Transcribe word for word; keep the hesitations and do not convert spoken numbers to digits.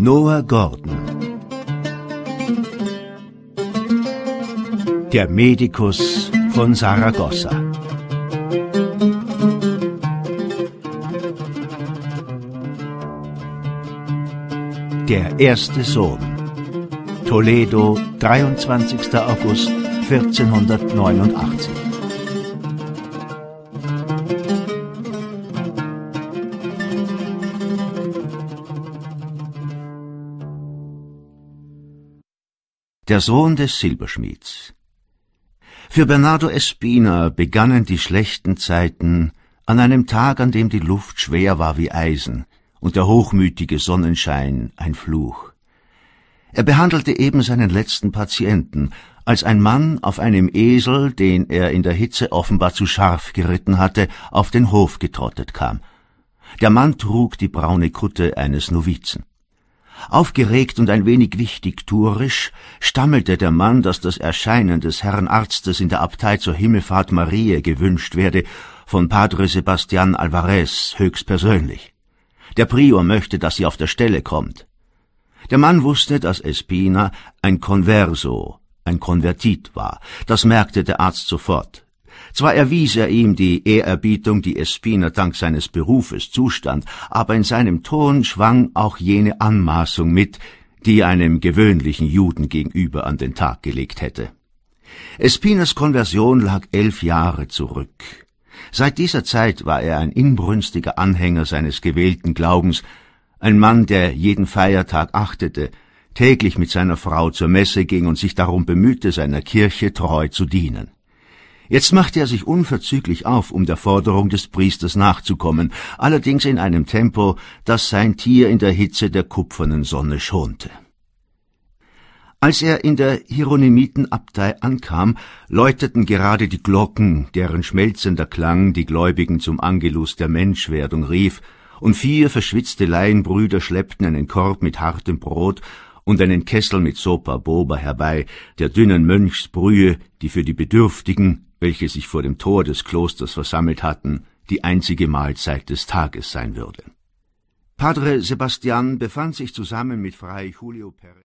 Noah Gordon. Der Medikus von Saragossa. Der erste Sohn. Toledo, dreiundzwanzigster August vierzehnhundertneunundachtzig. Der Sohn des Silberschmieds. Für Bernardo Espina begannen die schlechten Zeiten an einem Tag, an dem die Luft schwer war wie Eisen und der hochmütige Sonnenschein ein Fluch. Er behandelte eben seinen letzten Patienten, als ein Mann auf einem Esel, den er in der Hitze offenbar zu scharf geritten hatte, auf den Hof getrottet kam. Der Mann trug die braune Kutte eines Novizen. Aufgeregt und ein wenig wichtigtuerisch stammelte der Mann, dass das Erscheinen des Herrn Arztes in der Abtei zur Himmelfahrt Mariä gewünscht werde, von Padre Sebastian Alvarez höchstpersönlich. Der Prior möchte, dass sie auf der Stelle kommt. Der Mann wusste, dass Espina ein Converso, ein Konvertit war. Das merkte der Arzt sofort. Zwar erwies er ihm die Ehrerbietung, die Espina dank seines Berufes zustand, aber in seinem Ton schwang auch jene Anmaßung mit, die einem gewöhnlichen Juden gegenüber an den Tag gelegt hätte. Espinas Konversion lag elf Jahre zurück. Seit dieser Zeit war er ein inbrünstiger Anhänger seines gewählten Glaubens, ein Mann, der jeden Feiertag achtete, täglich mit seiner Frau zur Messe ging und sich darum bemühte, seiner Kirche treu zu dienen. Jetzt machte er sich unverzüglich auf, um der Forderung des Priesters nachzukommen, allerdings in einem Tempo, das sein Tier in der Hitze der kupfernen Sonne schonte. Als er in der Hieronymitenabtei ankam, läuteten gerade die Glocken, deren schmelzender Klang die Gläubigen zum Angelus der Menschwerdung rief, und vier verschwitzte Laienbrüder schleppten einen Korb mit hartem Brot und einen Kessel mit Sopa Boba herbei, der dünnen Mönchsbrühe, die für die Bedürftigen, welche sich vor dem Tor des Klosters versammelt hatten, die einzige Mahlzeit des Tages sein würde. Padre Sebastian befand sich zusammen mit Fray Julio Perez